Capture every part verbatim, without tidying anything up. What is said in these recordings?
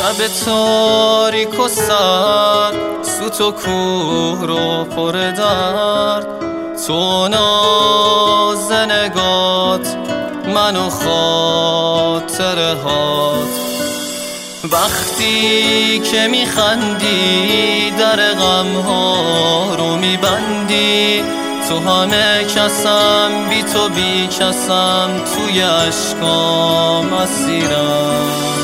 شب تاریک و سرد، سوت و کوه رو پر درد، تو ناز نگات منو خاطره هات. وقتی که میخندی در غم ها رو میبندی، تو همه کسم بی تو بی کسم، توی عشقام اسیرم.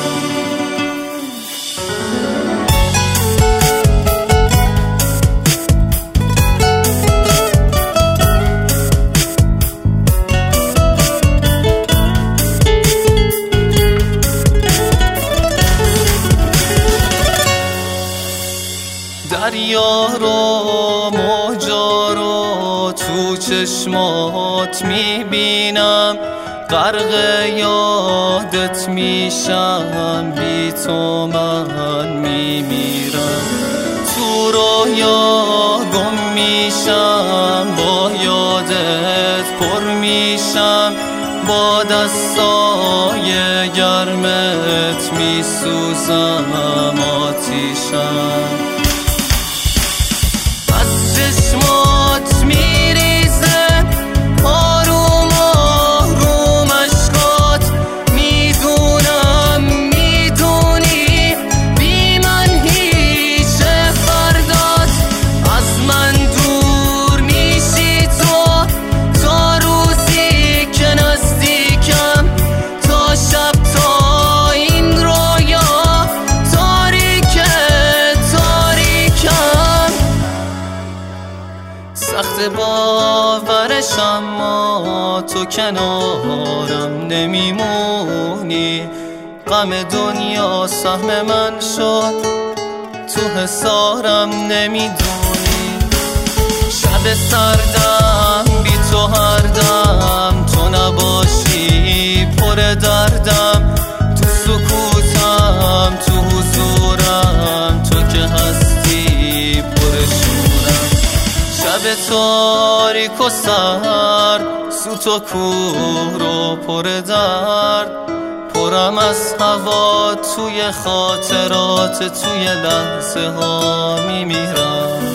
دریا رو موجا رو تو چشمات میبینم، غرق یادت میشم، بی تو من میمیرم. تو رویا گم میشم، با یادت پر میشم، با دستای گرمت میسوزم، آتیشم. چشمات میریزه آروم آروم عشقات، میدونم میدونی بی من هیچه فردات. از من دور میشی تو تا روزی که نزدیکم، تا شب تا این رویا تاریک تاریکم. سخت باورش اما تو کنارم نمیمونی، غم دنیا سهم من شد، تو حسارم نمیدونی. شب سردم بی تو هر دم، تو نباشی پر دردم، تو سکوتم تو حضورم، تو که هستی پر شورم. شب تاریک و سرد، سوت و کوه رو پر درد، پرم از هوا توی خاطرات، توی لحظه ها میمیرم.